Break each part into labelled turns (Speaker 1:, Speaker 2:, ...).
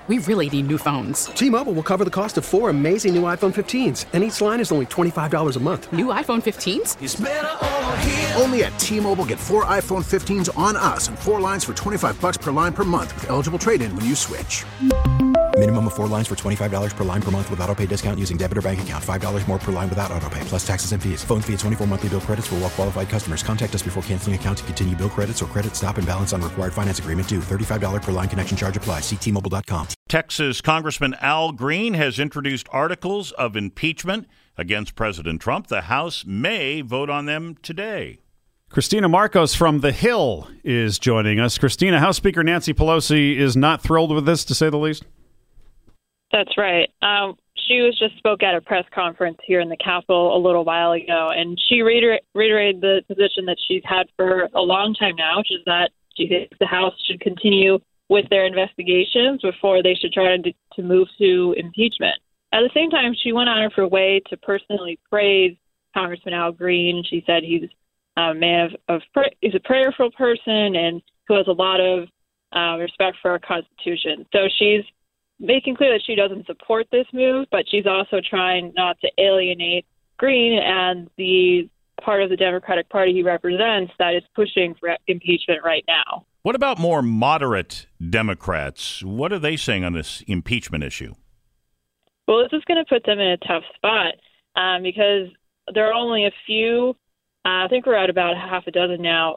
Speaker 1: We really need new phones.
Speaker 2: T-Mobile will cover the cost of 4 amazing new iPhone 15s, and each line is only $25 a month.
Speaker 1: New iPhone 15s?
Speaker 3: It's better over here.
Speaker 4: Only at T-Mobile, get 4 iPhone 15s on us and 4 lines for $25 per line per month with eligible trade-in when you switch.
Speaker 5: Minimum of 4 lines for $25 per line per month with autopay discount using debit or bank account. $5 more per line without autopay, plus taxes and fees. Phone fee at 24 monthly bill credits for well-qualified customers. Contact us before canceling account to continue bill credits or credit stop and balance on required finance agreement due. $35 per line connection charge applies. See T-Mobile.com.
Speaker 6: Texas Congressman Al Green has introduced articles of impeachment against President Trump. The House may vote on them today.
Speaker 7: Christina Marcos from The Hill is joining us. Christina, House Speaker Nancy Pelosi is not thrilled with this, to say the least.
Speaker 8: That's right. She just spoke at a press conference here in the Capitol a little while ago, and she reiterated the position that she's had for a long time now, which is that she thinks the House should continue with their investigations before they should try to move to impeachment. At the same time, she went out of her way to personally praise Congressman Al Green. She said he's a man he's a prayerful person and who has a lot of respect for our Constitution. So she's making clear that she doesn't support this move, but she's also trying not to alienate Green and the part of the Democratic Party he represents that is pushing for impeachment right now.
Speaker 6: What about more moderate Democrats? What are they saying on this impeachment issue?
Speaker 8: Well, this is going to put them in a tough spot because there are only a few, I think we're at about half a dozen now,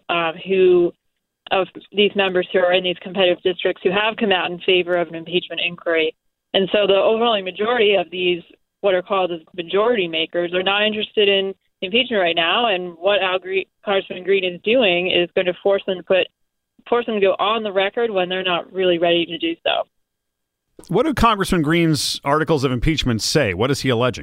Speaker 8: of these members who are in these competitive districts who have come out in favor of an impeachment inquiry. And so the overwhelming majority of these, what are called as majority makers, are not interested in impeachment right now. And what Congressman Green is doing is going to force them to go on the record when they're not really ready to do so.
Speaker 7: What do Congressman Green's articles of impeachment say? What is he alleging?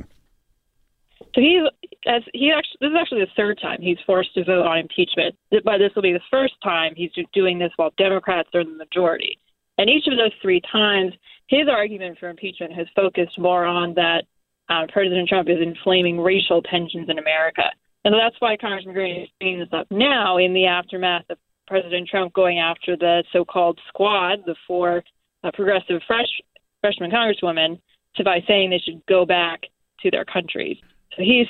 Speaker 8: So this is actually the third time he's forced to vote on impeachment. But this will be the first time he's doing this while Democrats are in the majority. And each of those 3 times, his argument for impeachment has focused more on that President Trump is inflaming racial tensions in America. And so that's why Congressman Green is bringing this up now in the aftermath of President Trump going after the so-called squad, the 4 progressive freshman congresswomen, by saying they should go back to their countries. So he's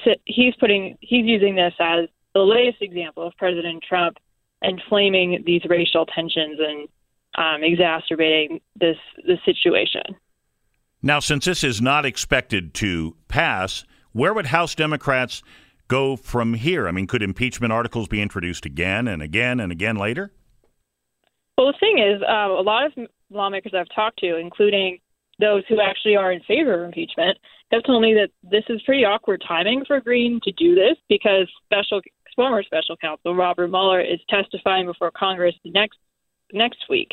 Speaker 8: using this as the latest example of President Trump inflaming these racial tensions and exacerbating this situation.
Speaker 6: Now, since this is not expected to pass, where would House Democrats go from here? I mean, could impeachment articles be introduced again and again and again later?
Speaker 8: Well, the thing is, a lot of lawmakers I've talked to, including those who actually are in favor of impeachment, have told me that this is pretty awkward timing for Green to do this because former special counsel Robert Mueller is testifying before Congress next week.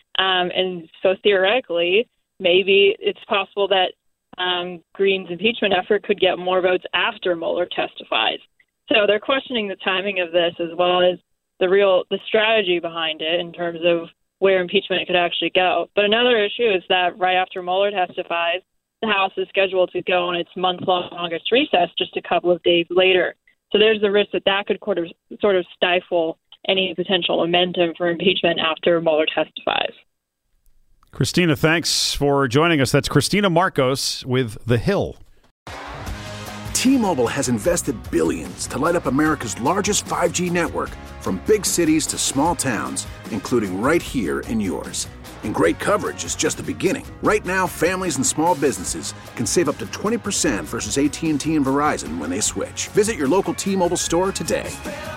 Speaker 8: And so theoretically, maybe it's possible that Green's impeachment effort could get more votes after Mueller testifies. So they're questioning the timing of this as well as the strategy behind it in terms of where impeachment could actually go. But another issue is that right after Mueller testifies, the House is scheduled to go on its month-long August recess just a couple of days later. So there's the risk that could sort of stifle any potential momentum for impeachment after Mueller testifies.
Speaker 7: Christina, thanks for joining us. That's Christina Marcos with The Hill.
Speaker 4: T-Mobile has invested billions to light up America's largest 5G network, from big cities to small towns, including right here in yours. And great coverage is just the beginning. Right now, families and small businesses can save up to 20% versus AT&T and Verizon when they switch. Visit your local T-Mobile store today.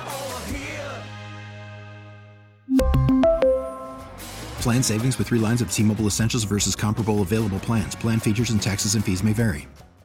Speaker 5: Plan savings with 3 lines of T-Mobile Essentials versus comparable available plans. Plan features and taxes and fees may vary.